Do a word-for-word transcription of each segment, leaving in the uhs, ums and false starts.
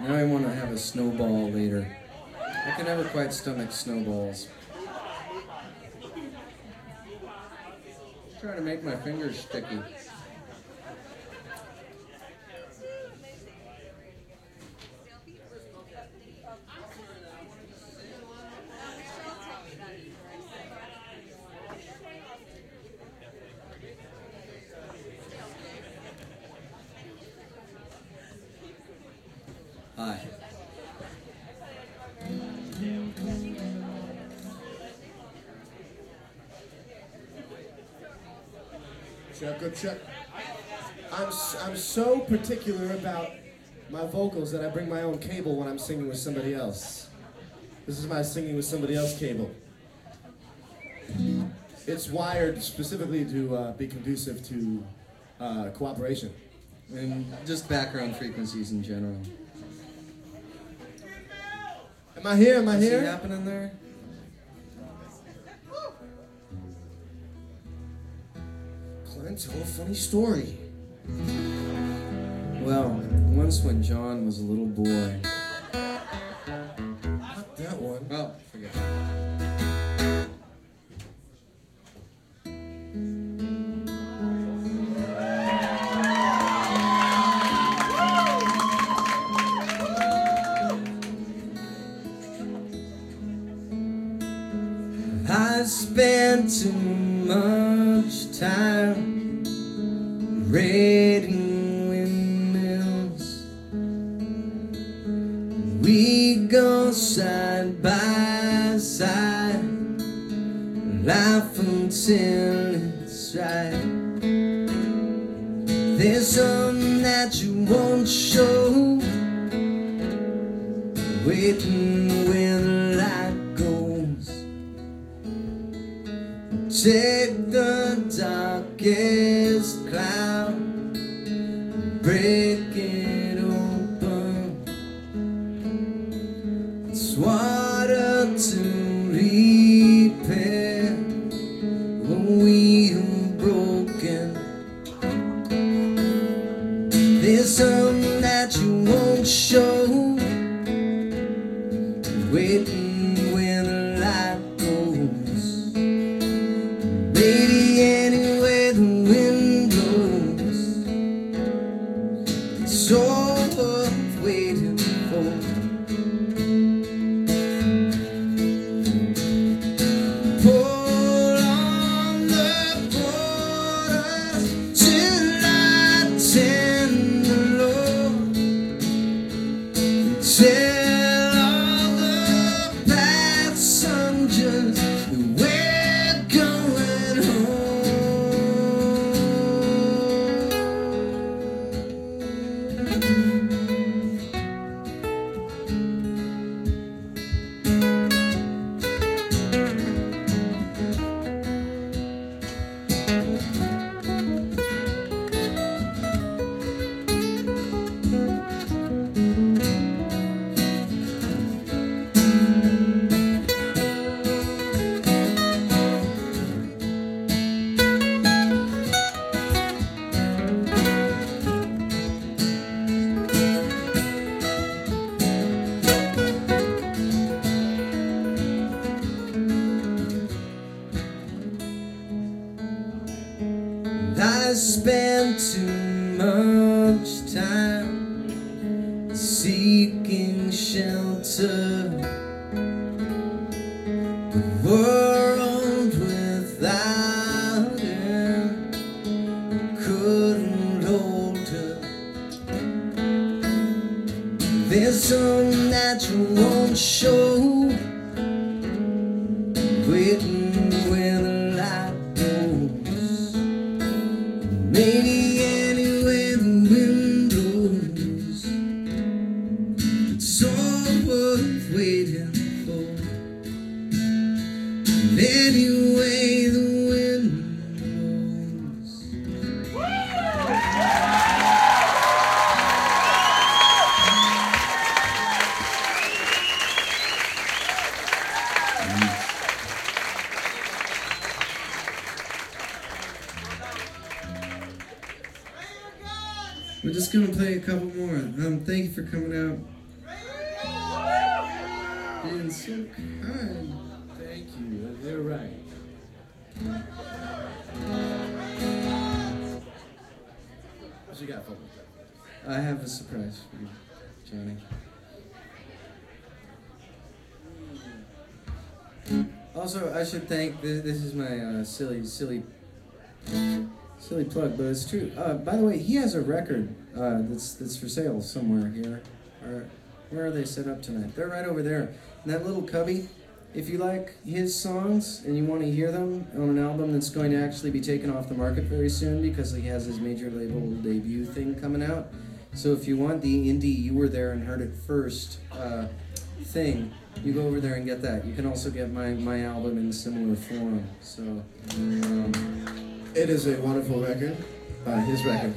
Now I want to have a snowball later. I can never quite stomach snowballs. Try to make my fingers sticky. Hi. Check, go check. I'm, s- I'm so particular about my vocals that I bring my own cable when I'm singing with somebody else. This is my singing with somebody else cable. It's wired specifically to uh, be conducive to uh, cooperation. And just background frequencies in general. Am I here? Am I Is here? it happening there? Clint, tell a funny story. Well, once when John was a little boy. Not that one. Oh, forget it. I spent too much time raiding windmills. We go side by side, laugh until it's right. There's some that you won't show, waiting where the light goes. Take the darkest cloud, break it open. It's water to repair what we have broken. There's some that you won't show, waiting where the light goes. Maybe anywhere the wind blows, it's all worth waiting for. Pull on the border till I tend the Lord. Tell all the passengers that we're going I spent too much time seeking shelter. The world without him couldn't hold her. There's some that you won't show, waiting where the light goes. Maybe anywhere the wind blows, it's all worth waiting for. And anyway the wind blows. We're just gonna play a couple more. Um, thank you for coming out. been so kind. Thank you. You're right. What you got for me? I have a surprise for you, Johnny. Also, I should thank, this, this is my uh, silly, silly, silly plug, but it's true. Uh, by the way, he has a record uh, that's that's for sale somewhere here. Or, where are they set up tonight? They're right over there. In that little cubby. If you like his songs and you want to hear them on an album that's going to actually be taken off the market very soon because he has his major label debut thing coming out. So if you want the indie You Were There and Heard It First uh, thing, you go over there and get that. You can also get my, my album in similar form. So um, it is a wonderful record. Uh, his record.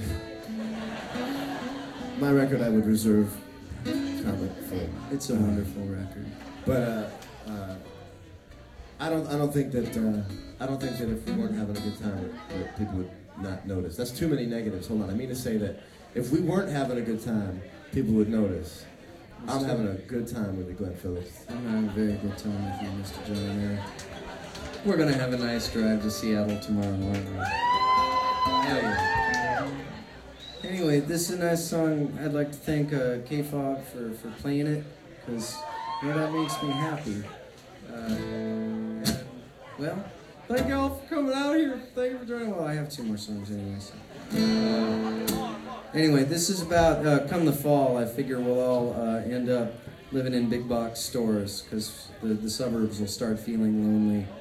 My record I would reserve comment for. It's a wonderful record. But uh, uh, I don't I don't think that uh, I don't think that if we weren't having a good time that, that people would not notice. That's too many negatives. Hold on. I mean to say that if we weren't having a good time, people would notice. I'm having a good time with the Glenn Phillips. I'm having a very good time with you, Mister John and Mary. We're gonna have a nice drive to Seattle tomorrow morning. Hell yeah. Anyway, this is a nice song. I'd like to thank uh, K-Fog for, for playing it, because you know, that makes me happy. Uh, and, well, thank you all for coming out here. Thank you for joining. Well, I have two more songs anyway. So. Uh, anyway, this is about uh, come the fall. I figure we'll all uh, end up living in big box stores because the, the suburbs will start feeling lonely.